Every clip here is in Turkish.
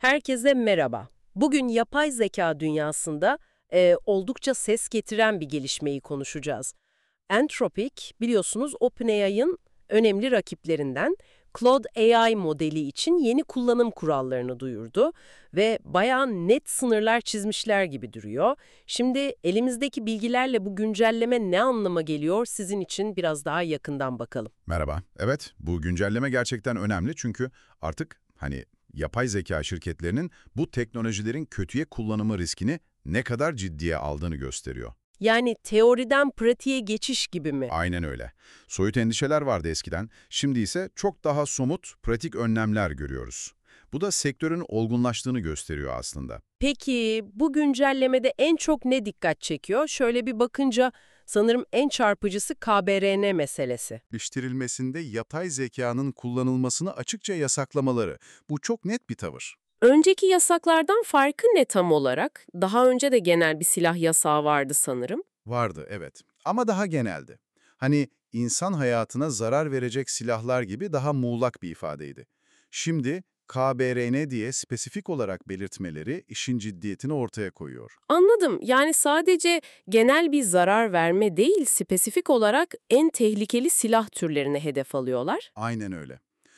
Herkese merhaba. Bugün yapay zeka dünyasında oldukça ses getiren bir gelişmeyi konuşacağız. Anthropic, biliyorsunuz OpenAI'ın önemli rakiplerinden Claude AI modeli için yeni kullanım kurallarını duyurdu ve bayağı net sınırlar çizmişler gibi duruyor. Şimdi elimizdeki bilgilerle bu güncelleme ne anlama geliyor sizin için biraz daha yakından bakalım. Merhaba. Evet, bu güncelleme gerçekten önemli çünkü artık yapay zeka şirketlerinin bu teknolojilerin kötüye kullanımı riskini ne kadar ciddiye aldığını gösteriyor. Yani teoriden pratiğe geçiş gibi mi? Aynen öyle. Soyut endişeler vardı eskiden, şimdi ise çok daha somut, pratik önlemler görüyoruz. Bu da sektörün olgunlaştığını gösteriyor aslında. Peki bu güncellemede en çok ne dikkat çekiyor? Şöyle bir bakınca sanırım en çarpıcısı KBRN meselesi. Geliştirilmesinde yapay zekanın kullanılmasını açıkça yasaklamaları. Bu çok net bir tavır. Önceki yasaklardan farkı ne tam olarak? Daha önce de genel bir silah yasağı vardı sanırım. Vardı, evet. Ama daha geneldi. Hani insan hayatına zarar verecek silahlar gibi daha muğlak bir ifadeydi. Şimdi KBRN diye spesifik olarak belirtmeleri işin ciddiyetini ortaya koyuyor. Anladım. Yani sadece genel bir zarar verme değil, spesifik olarak en tehlikeli silah türlerine hedef alıyorlar. Aynen öyle.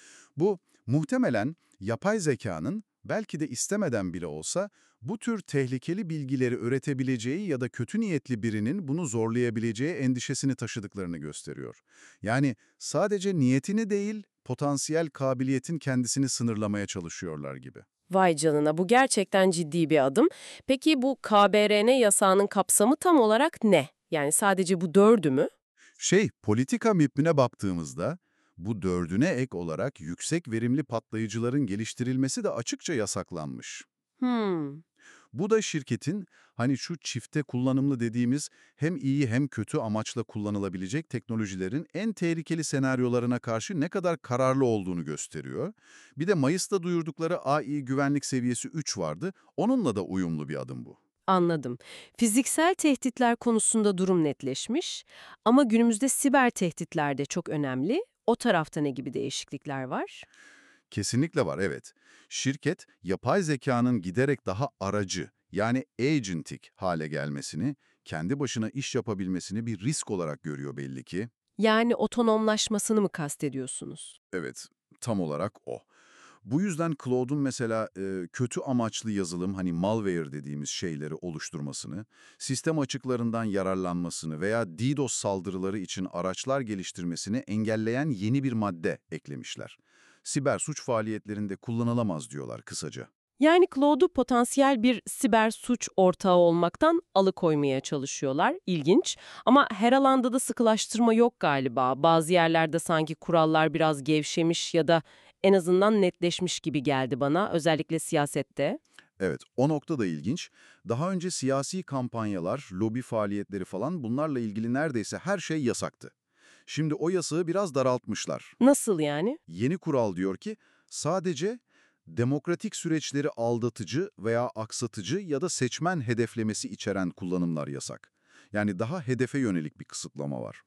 Bu muhtemelen yapay zekanın belki de istemeden bile olsa bu tür tehlikeli bilgileri üretebileceği ya da kötü niyetli birinin bunu zorlayabileceği endişesini taşıdıklarını gösteriyor. Yani sadece niyetini değil, potansiyel kabiliyetin kendisini sınırlamaya çalışıyorlar gibi. Vay canına, bu gerçekten ciddi bir adım. Peki bu KBRN yasağının kapsamı tam olarak ne? Yani sadece bu dördü mü? Politika MİP'ine baktığımızda bu dördüne ek olarak yüksek verimli patlayıcıların geliştirilmesi de açıkça yasaklanmış. Hmm. Bu da şirketin hani şu çifte kullanımlı dediğimiz hem iyi hem kötü amaçla kullanılabilecek teknolojilerin en tehlikeli senaryolarına karşı ne kadar kararlı olduğunu gösteriyor. Bir de Mayıs'ta duyurdukları AI güvenlik seviyesi 3 vardı. Onunla da uyumlu bir adım bu. Anladım. Fiziksel tehditler konusunda durum netleşmiş ama günümüzde siber tehditler de çok önemli. O tarafta ne gibi değişiklikler var? Kesinlikle var, evet. Şirket, yapay zekanın giderek daha aracı, yani agentik hale gelmesini, kendi başına iş yapabilmesini bir risk olarak görüyor belli ki. Yani otonomlaşmasını mı kastediyorsunuz? Evet, tam olarak o. Bu yüzden Claude'un mesela kötü amaçlı yazılım, hani malware dediğimiz şeyleri oluşturmasını, sistem açıklarından yararlanmasını veya DDoS saldırıları için araçlar geliştirmesini engelleyen yeni bir madde eklemişler. Siber suç faaliyetlerinde kullanılamaz diyorlar kısaca. Yani Claude'u potansiyel bir siber suç ortağı olmaktan alıkoymaya çalışıyorlar. İlginç. Ama her alanda da sıkılaştırma yok galiba. Bazı yerlerde sanki kurallar biraz gevşemiş ya da en azından netleşmiş gibi geldi bana. Özellikle siyasette. Evet, o nokta da ilginç. Daha önce siyasi kampanyalar, lobi faaliyetleri falan bunlarla ilgili neredeyse her şey yasaktı. Şimdi o yasağı biraz daraltmışlar. Nasıl yani? Yeni kural diyor ki sadece demokratik süreçleri aldatıcı veya aksatıcı ya da seçmen hedeflemesi içeren kullanımlar yasak. Yani daha hedefe yönelik bir kısıtlama var.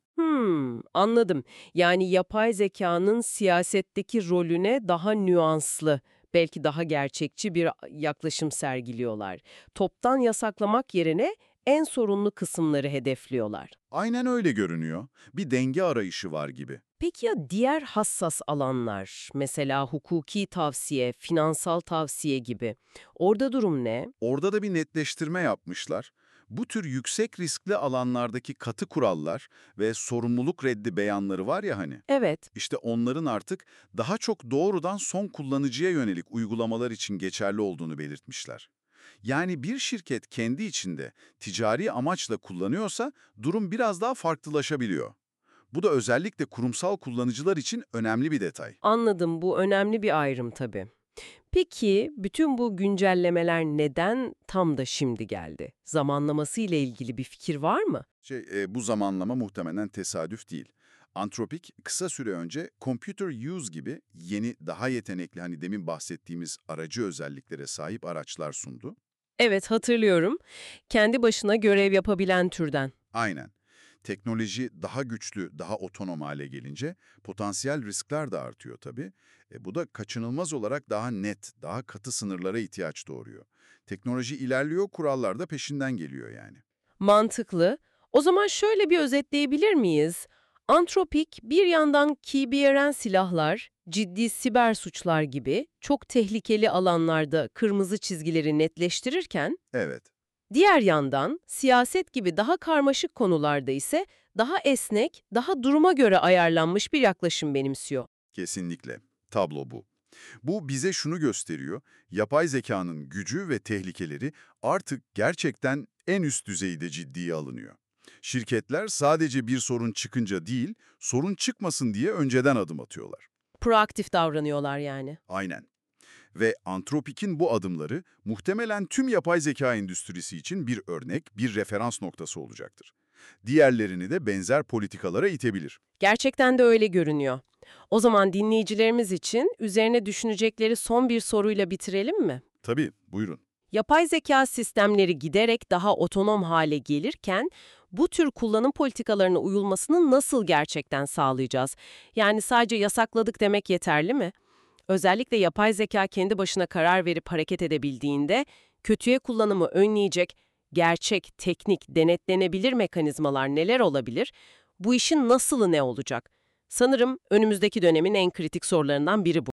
Anladım. Yani yapay zekanın siyasetteki rolüne daha nüanslı, belki daha gerçekçi bir yaklaşım sergiliyorlar. Toptan yasaklamak yerine en sorunlu kısımları hedefliyorlar. Aynen öyle görünüyor. Bir denge arayışı var gibi. Peki ya diğer hassas alanlar, mesela hukuki tavsiye, finansal tavsiye gibi, orada durum ne? Orada da bir netleştirme yapmışlar. Bu tür yüksek riskli alanlardaki katı kurallar ve sorumluluk reddi beyanları var ya hani. Evet. İşte onların artık daha çok doğrudan son kullanıcıya yönelik uygulamalar için geçerli olduğunu belirtmişler. Yani bir şirket kendi içinde ticari amaçla kullanıyorsa durum biraz daha farklılaşabiliyor. Bu da özellikle kurumsal kullanıcılar için önemli bir detay. Anladım, bu önemli bir ayrım tabii. Peki bütün bu güncellemeler neden tam da şimdi geldi? Zamanlaması ile ilgili bir fikir var mı? Bu zamanlama muhtemelen tesadüf değil. Anthropic kısa süre önce Computer Use gibi yeni, daha yetenekli hani demin bahsettiğimiz aracı özelliklere sahip araçlar sundu. Evet, hatırlıyorum. Kendi başına görev yapabilen türden. Aynen. Teknoloji daha güçlü, daha otonom hale gelince potansiyel riskler de artıyor tabii. Bu da kaçınılmaz olarak daha net, daha katı sınırlara ihtiyaç doğuruyor. Teknoloji ilerliyor, kurallar da peşinden geliyor yani. Mantıklı. O zaman şöyle bir özetleyebilir miyiz? Antropik bir yandan KBRN silahlar, ciddi siber suçlar gibi çok tehlikeli alanlarda kırmızı çizgileri netleştirirken, Evet, diğer yandan siyaset gibi daha karmaşık konularda ise daha esnek, daha duruma göre ayarlanmış bir yaklaşım benimsiyor. kesinlikle. Tablo bu. Bu bize şunu gösteriyor, yapay zekanın gücü ve tehlikeleri artık gerçekten en üst düzeyde ciddiye alınıyor. Şirketler sadece bir sorun çıkınca değil, sorun çıkmasın diye önceden adım atıyorlar. Proaktif davranıyorlar yani. Aynen. Ve Anthropic'in bu adımları muhtemelen tüm yapay zeka endüstrisi için bir örnek, bir referans noktası olacaktır. Diğerlerini de benzer politikalara itebilir. Gerçekten de öyle görünüyor. O zaman dinleyicilerimiz için üzerine düşünecekleri son bir soruyla bitirelim mi? Tabii, buyurun. Yapay zeka sistemleri giderek daha otonom hale gelirken bu tür kullanım politikalarına uyulmasını nasıl gerçekten sağlayacağız? Yani sadece yasakladık demek yeterli mi? Özellikle yapay zeka kendi başına karar verip hareket edebildiğinde kötüye kullanımı önleyecek gerçek, teknik, denetlenebilir mekanizmalar neler olabilir? Bu işin nasılı ne olacak? Sanırım önümüzdeki dönemin en kritik sorularından biri bu.